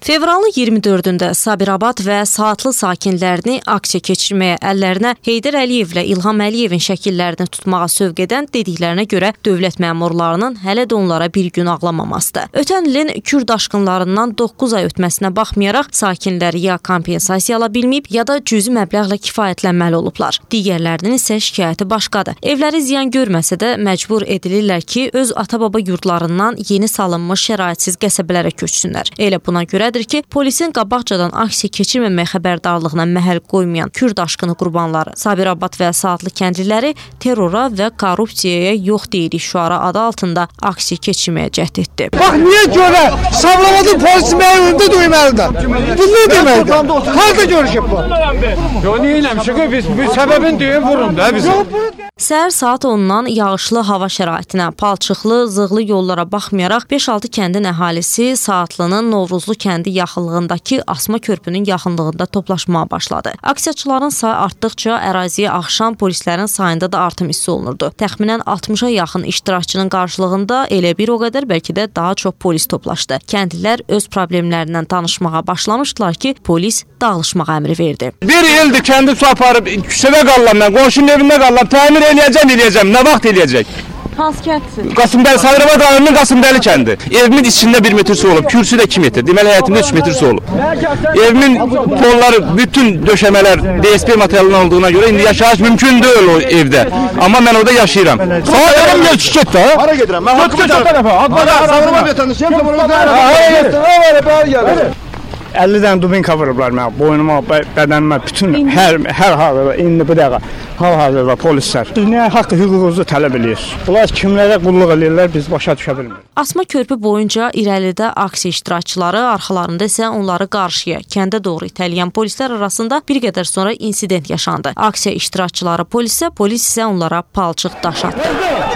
Fevralın 24-də Sabirabad və Saatlı sakinlərini aksiya keçirməyə, əllərinə Heydər Əliyevlə İlham Əliyevin şəkillərini tutmağa sövq edən dediklərinə görə dövlət məmurlarının hələ də onlara bir gün ağlamamasıdır. Ötən ilin Kürd daşqınlarından 9 ay ötməsinə baxmayaraq sakinlər ya kompensasiya ala bilməyib, ya da cüzi məbləğlə kifayətlənməli olublar. Digərlərinin isə şikayəti başqadır. Evləri ziyan görməsə də məcbur edilirlər ki, öz ata-baba yurdlarından yeni salınmış şəraitsiz qəsəbələrə köçsünlər. Elə buna görə ki, polisin qabaqcadan aksiya keçirməmək xəbərdarlığına məhəl qoymayan Kürd daşqını qurbanları Sabirabad və Saatlı kəndliləri terrora və korrupsiyaya yox deyirik şüarı adı altında aksiya keçirməyə cəhd etdi. Bax, niyə görə Sabirabadın polisi mənim önündə duymalıdır? Bu nə deməkdir? Harada görüşüb bu? Yo, niyə eləmişik? Biz səbəbin deyin vurun da bizi. Səhər saat 10-dan yağışlı hava şəraitinə, palçıqlı, zığlı yollara baxmayaraq 5-6 kəndin əhalisi Saatlının Novruzlu kəndi yaxınlığındakı Asma körpünün yaxınlığında toplaşmağa başladı. Aksiyaçıların sayı artdıqca əraziyə axşam polislərin sayında da artım hiss olunurdu. Təxminən 60-a yaxın iştirakçının qarşılığında elə bir o qədər bəlkə də daha çox polis toplaşdı. Kəndlilər öz problemlərindən danışmağa başlamışdılar ki, polis dağılışmağa əmri verdi. Bir ildir kəndi su aparıb, küçədə qallam mən, qonşunun evində qallam, təmir eləyəcəm. Nə vaxt eləyəcək? Hansı kəndsin? Qasımbəli, Sabirabad rayonunun Qasımbəli kəndi. Evimin içində 1 metr su olub, kürsü də 2 metr. Deməli, həyətimdə 3 metr su olub. Evimin polları, bütün döşəmələr DSP materialının olduğuna görə indi yaşayış mümkün deyil o evdə. Amma mən orada yaşayıram. Sağ yarım yer çiçək də. Hara gedirəm? Mən haqqımı Sabirabad vətəndaşıyam, Sabirabad 50 dənə dubinka vurublar mənə, boynuma, bədənimə, bütün hər halda, indi bu dəqiqə, hal-hazırda polislər. Nə haqqı, hüququnuzu tələb edir. Bunlar kimlərə qulluq edirlər, biz başa düşə bilmirik. Asma körpü boyunca irəlidə aksiya iştirakçıları, arxalarında isə onları qarşıya, kəndə doğru itələyən polislər arasında bir qədər sonra insident yaşandı. Aksiya iştirakçıları polisə, polis isə onlara palçıq daş atdı.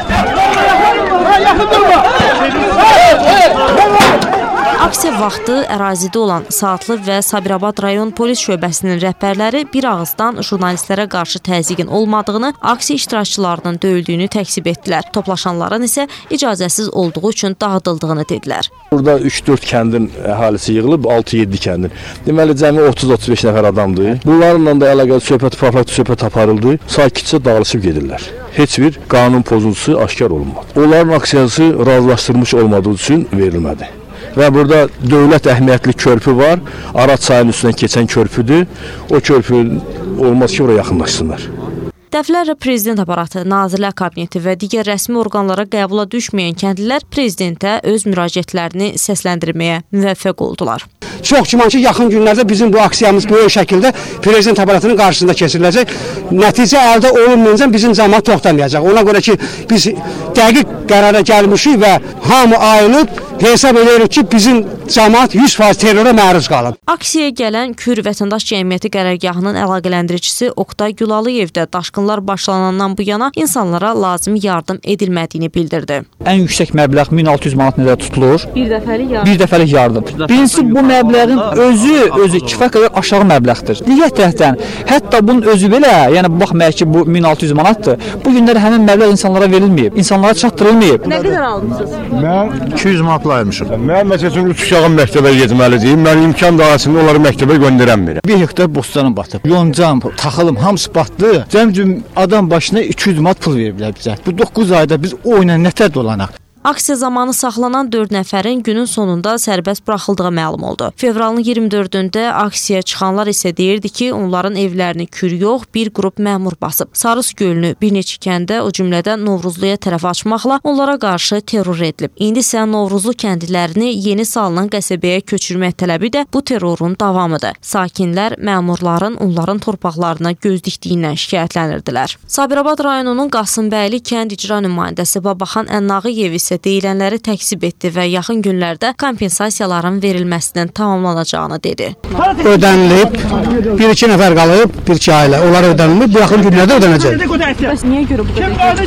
Aksiya vaxtı ərazidə olan Saatlı və Sabirabad rayon polis şöbəsinin rəhbərləri bir ağızdan jurnalistlərə qarşı təzyiqin olmadığını, aksiya iştirakçılarının döyüldüyünü təksib etdilər. Toplaşanların isə icazəsiz olduğu üçün dağıdıldığını dedilər. Burada 3-4 kəndin əhalisi yığılıb, 6-7 kəndin. Deməli, cəmi 30-35 nəfər adamdır. Bunlarla da əlaqəli profilaktik söhbət aparıldı, sakitcə dağılışıb gedirlər. Heç bir qanun pozuntusu aşkar olunmadı. Onların aksiyası razılaşdırılmış olmadığı üçün verilmədi. Və burada dövlət əhəmiyyətli körpü var, Arat çayının üstündən keçən körpüdür. O körpü olmaz ki, oraya yaxınlaşsınlar. Dəfələrlə prezident aparatı, Nazirlər Kabineti və digər rəsmi orqanlara qəbula düşməyən kəndlilər prezidentə öz müraciətlərini səsləndirməyə müvəffəq oldular. Çox güman ki, yaxın günlərdə bizim bu aksiyamız böyük şəkildə prezident aparatının qarşısında keçiriləcək. Nəticə əldə olunmayınca bizim cəmaət toxtamayacaq. Ona görə ki, biz dəqiq qərara gəlmişik və hamı ayılıb hesab edirik ki, bizim cəmaət 100% terrora məruz qalıb. Aksiyaya gələn Kür Vətəndaş Cəmiyyəti qərargahının əlaqələndiricisi Oqtay Gülalıyev də daşqınlar başlanandan bu yana insanlara lazım yardım edilmədiyini bildirdi. Ən yüksək məbləğ 1600 manat nəzərdə tutulur. Bir dəfəlik yardım. Birincisi, bu məbləğin özü kifayət qədər aşağı məbləğdir. Digər tərəfdən, hətta bunun özü belə, yəni baxmayaq ki, bu 1600 manatdır, bu günlər həmin məbləğ insanlara verilməyib, insanlara çatdırılmayıb. Nə qədər almışsınız? Mən 200 manat ayırmışım. Mən məsələn 3 uşağım məktəbə getməliyəm. Mən imkan dairəsində onları məktəbə göndərəmirəm. 1 hektar bostanım batıb. Yoncam, taxılım hamısı batdı. Cəmcüm adam başına 200 manat pul veriblər bizə. Bu 9 ayda biz o ilə nətər dolanaq? Aksiya zamanı saxlanan 4 nəfərin günün sonunda sərbəst buraxıldığı məlum oldu. Fevralın 24-də aksiyaya çıxanlar isə deyirdi ki, onların evlərini kür yox, bir qrup məmur basıb. Sarıs gölünü bir neçə kəndə, o cümlədən Novruzluya tərəf açmaqla onlara qarşı terror edilib. İndi isə Novruzlu kəndlilərini yeni salınan qəsəbəyə köçürmək tələbi də bu terrorun davamıdır. Sakinlər məmurların onların torpaqlarına göz dikdiyindən şikayətlənirdilər. Sabirabad rayonunun Qasımbəyli kənd icra nümayəndəsi Babaxan Ənağıyev isə deyilənləri təksib etdi və yaxın günlərdə kompensasiyaların verilməsinin tamamlanacağını dedi. Ödənilib, 1-2 nəfər qalıb, 1-2 ailə. Onlar ödənilib, bu yaxın günlərdə ödənəcək. Bəs niyə görə bu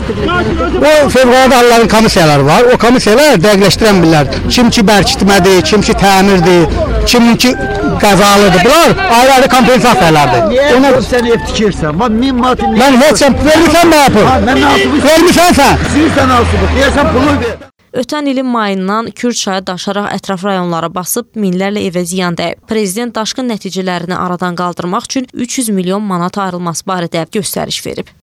qədər? O fövqəladə halların komissiyaları var. O komissiyalar dəqiqləşdirən bilirlər. Kim ki bərkitmədir, kim ki təmirdir, kim ki qəzalıdır. Bunlar ayrı-ayrı kompensasiyalardır. Ona sən ev tikirsən, 1000 manat... Mən heç vermirsən nə yapır? Vermirsən sən? Sizsən alsın, deyəsən pulu ver. Ötən ilin mayından Kür çayı daşaraq ətraf rayonlara basıb minlərlə evə ziyan dəyib. Prezident daşqın nəticələrini aradan qaldırmaq üçün 300 milyon manat ayrılması barədə göstəriş verib.